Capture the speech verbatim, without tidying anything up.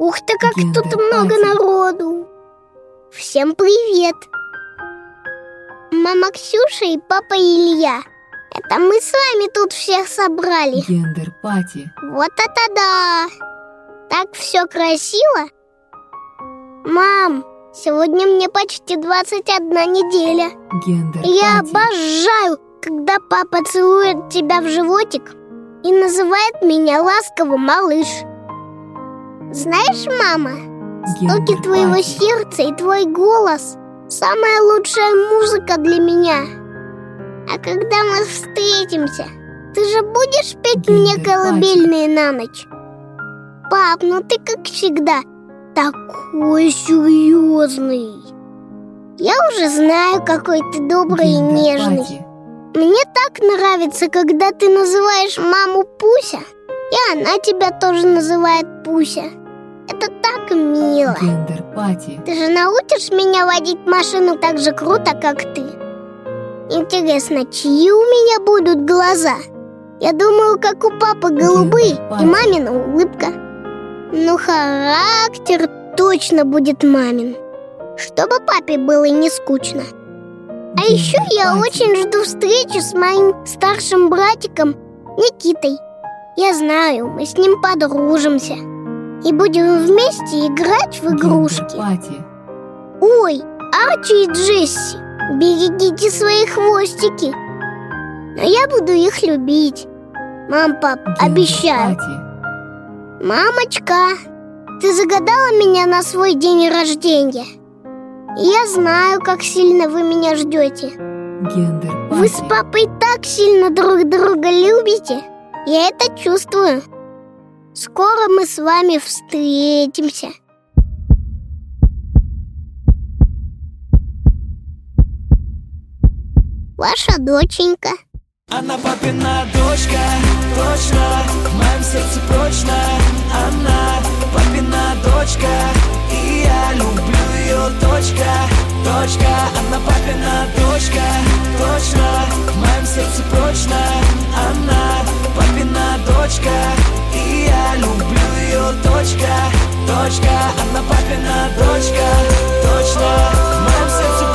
Ух ты, как Гендер тут много пати. народу! Всем привет! Мама Ксюша и папа Илья. Это мы с вами тут всех собрали. Гендер-пати. Вот это да! Так все красиво. Мам, сегодня мне почти двадцать одна неделя. Гендер-пати. Я обожаю, когда папа целует тебя в животик и называет меня ласково малыш. Знаешь, мама, стуки твоего Гендер-пати. сердца и твой голос — самая лучшая музыка для меня. А когда мы встретимся, ты же будешь петь мне Гендер-пати. колыбельные на ночь? Пап, ну ты, как всегда, такой серьезный. Я уже знаю, какой ты добрый и нежный. Гендер-пати. Мне так нравится, когда ты называешь маму Пуся, и она тебя тоже называет Пуся. Это так мило. Гендер-пати. Ты же научишь меня водить машину так же круто, как ты? Интересно, чьи у меня будут глаза? Я думаю, как у папы голубые и мамина улыбка. Ну, характер точно будет мамин, чтобы папе было не скучно. А еще я очень жду встречи с моим старшим братиком Никитой. Я знаю, мы с ним подружимся и будем вместе играть в игрушки. Гендер-пати. Ой, Арчи и Джесси, берегите свои хвостики. Но я буду их любить. Мам, пап, обещаю. Гендер-пати. Мамочка, ты загадала меня на свой день рождения. И я знаю, как сильно вы меня ждете. Гендер-пати. Вы с папой так сильно друг друга любите. Я это чувствую. Скоро мы с вами встретимся. Ваша доченька. Она папина дочка, точно, в моем сердце прочно. Она папина дочка, и я люблю ее, точка, точка. Она папина дочка, точно, в моем сердце прочно. Она папина дочка, и я люблю ее, точка, точка. Она папина дочка, точно, в моем сердце